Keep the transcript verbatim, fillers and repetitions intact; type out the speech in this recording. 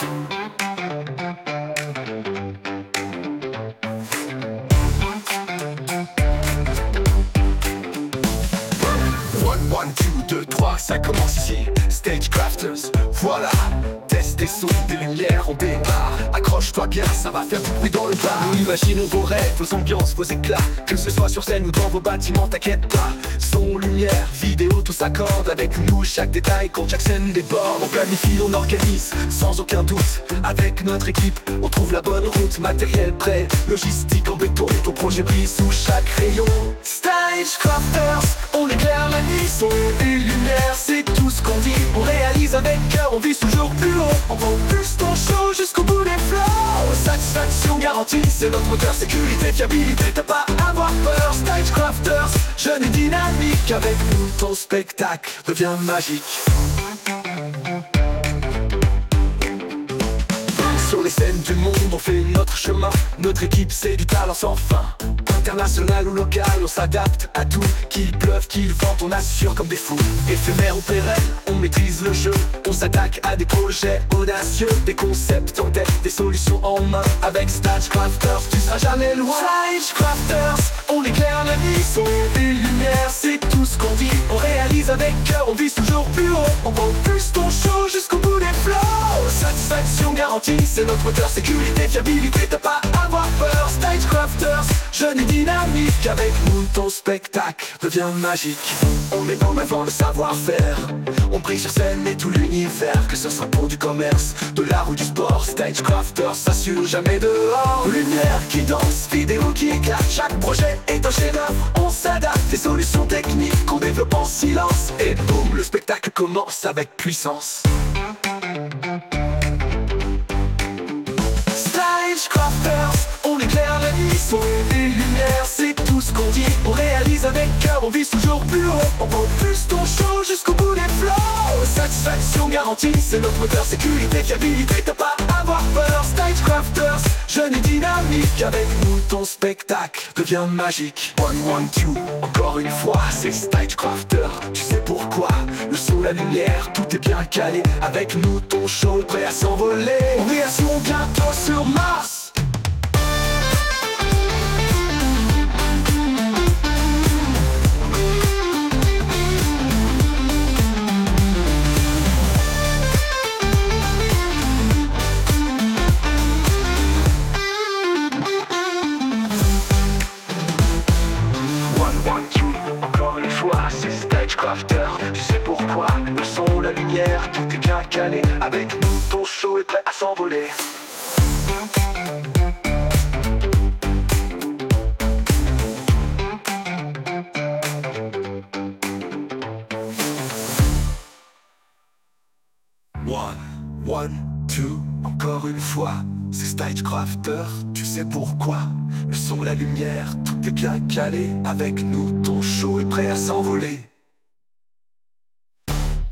One, two, deux, trois, ça commence ici. Stagecrafters, voilà. Teste des sons, des lumières, on démarre. Accroche-toi bien, ça va faire du bruit dans le bar. Nous imaginons vos rêves, vos ambiances, vos éclats. Que ce soit sur scène ou dans vos bâtiments, t'inquiète pas. Son, lumière, vidéo, tout s'accorde. Avec nous, chaque détail compte, chaque scène déborde. On planifie, on organise, sans aucun doute. Avec notre équipe, on trouve la bonne route. Matériel prêt, logistique en béton. Ton projet brille sous chaque rayon. Stagecrafters, on éclaire la nuit. Son et lumière, c'est tout ce qu'on dit. On réalise avec cœur, on vise toujours plus haut. On propulse ton show jusqu'au bout des flots. Satisfaction garantie, c'est notre moteur. Sécurité, fiabilité, t'as pas à avoir peur. Stagecrafters, jeune et dynamique. Avec nous, ton spectacle devient magique. Sur les scènes du monde, on fait notre chemin. Notre équipe, c'est du talent sans fin. International ou local, on s'adapte à tout. Qu'il pleuve, qu'il vente, on assure comme des fous. Éphémère ou pérenne, on maîtrise le jeu. On s'attaque à des projets audacieux. Des concepts en tête, des solutions en main. Avec Stagecrafters, tu seras jamais loin. Stagecrafters, on éclaire la nuit. Son et lumière, c'est tout ce qu'on dit. On réalise avec cœur, on vise toujours plus haut. On propulse ton show jusqu'au bout des flots. Satisfaction garantie, c'est notre moteur. Sécurité, fiabilité, t'as pas à avoir peur. Stagecrafters, jeune et dynamique. Avec nous, ton spectacle devient magique. On met en avant le savoir-faire. On brille sur scène et tout l'univers. Que ce soit pour du commerce, de l'art ou du sport. Stagecrafters s'assure jamais dehors. Lumière qui danse, vidéo qui éclate. Chaque projet est un chef-d'œuvre. On s'adapte, des solutions techniques qu'on développe en silence. Et boum, le spectacle commence avec puissance. Stagecrafters, on éclaire la nuit. Son et lumière, c'est tout ce qu'on dit. On réalise avec cœur, on vise toujours plus haut. On propulse ton show jusqu'au bout des flots. Satisfaction garantie, c'est notre moteur. Sécurité, fiabilité, t'as pas à avoir peur. Stagecrafters, jeune et dynamique. Avec nous, ton spectacle devient magique. One, one, two, encore une fois, c'est Stagecrafters. Tu sais pourquoi, le son, la lumière, tout est bien calé. Avec nous, ton show est prêt à s'envoler. On est à son bientôt sur Mars. Encore une fois, c'est Stagecrafters. Tu sais pourquoi, le son, la lumière, tout est bien calé. Avec nous, ton show est prêt à s'envoler. One, one, two, encore une fois, c'est Stagecrafters. Tu sais pourquoi, le son, la lumière, tout est bien calé. Avec nous, ton show est prêt à s'envoler.